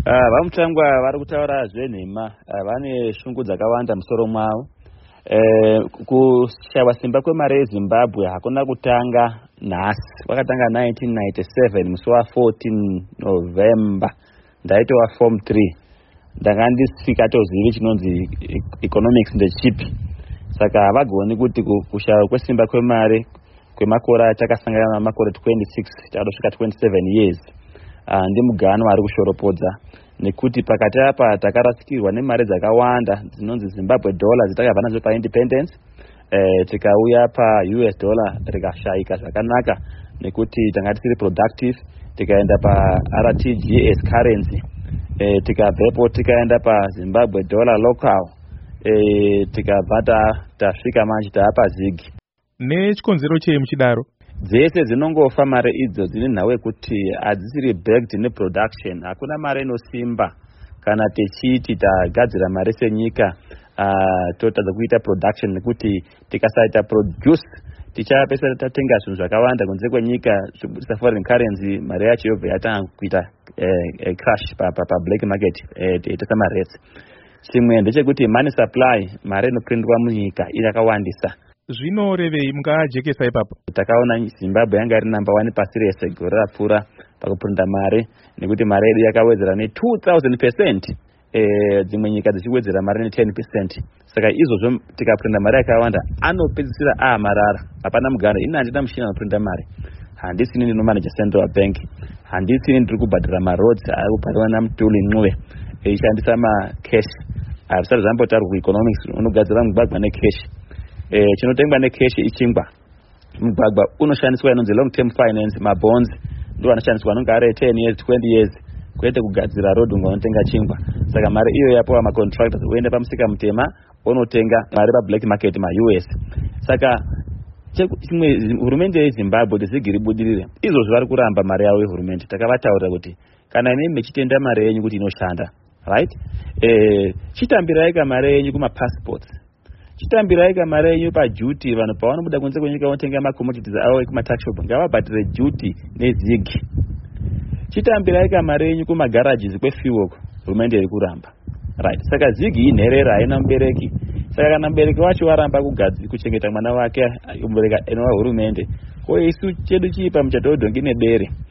Vamutangwa vari kutaura zvenhema vane shungu dzakawanda musoro mwavo. Kushaiwa simba kwemari yeZimbabwe hakuna kutanga nhasi. Kwakatanga 1997 musi wa14 November. Ndaitowa form 3. Ndanga ndisika tozivi chinonzi economics ndechipi. Saka havagoni kuti kushaiwa kwesimba kwemari kwemakore atakasangana namakore 26 takadosvika 27 years. Ndi mugano ari kushoropodza nekuti pakati apa takarasikirwa nemari dzakawanda dzinonzi Zimbabwe dollars takabva nadzo paindependence, tikauya paUS dollar rikashaika zvakanaka nekuti tanga tisiri productive, tikaenda paRTGS currency, tikabvepo tikaenda paZimbabwe dollar local, tikabva tasvika manje taapazigi. Nechikonzero chei muchidaro? Dzese dzinongofa mari idzo dzine nhau yekuti hadzisiri backed neproduction. Hakuna mari inosimba kana techiti tagadzira mari senyika totadza kuita production, nekuti tikasaita produce tichapesa tatenga zvinhu zvakawanda kunze kwenyika zvibudisa foreign currency, mari yacho yobva yatanga kuita crash pa black market, teitesa marets. Chimwe ndechekuti money supply, mari inoprindwa munyika yakawandisa. Zvinorevei mungajekesa ipapo? Takaona Zimbabwe yanga iri number 1 pasi rese gore rapfuura pakuprinda mari, nekuti mari yedu yakawedzera ne2000%, dzimwe nyika dzichiwedzera mari ne10%. Saka izvozvo tikaprinda mari yakawanda anopedzisira marara. Hapana mugano, ini handina mushina unoprinda mari, handisini ndinomanage Central Bank, handisini ndiri kubhadhara maroads ari kubhadhara naMutuli Ncube eishandisa macash. Hazvisati zvambotaurwa kueconomics unogadzira mugwagwa necash. Chinotengwa necash ichingwa. Mugwagwa unoshandiswa inonzi long term finance, mabonds ndo anoshandiswa anonga ari 10 years 20 years, kwete kugadzira road unotenga chingwa. Saka mari iyo yapuwa macontractors, uende pamusika mutema unotenga mari pa-black market ma-US. Saka chimwe hurumende yeZimbabwe dzigiri budirire izvozvo vari kuramba mari yavo yehurumende. Takavataurira kuti kana inemi mechitenda mari yenyu kuti inoshanda, right, chitambirai mari yenyu kuma-passports, chitambirai mari yenyu paduty. Vanhu pavanobuda kunze kwenyika vanotenga macommodities avo ekumatakshop ngavabhadhire duty nezigi. Chitambirai mari yenyu kumagarages kwefuel, hurumende iri kuramba, right. Saka zigi inherera, haina mubereki. Saka kana mubereki wacho waramba kuchengeta mwana wake, mubereki enova hurumende, ko isu chedu chiipa muchadhodhongi nebere.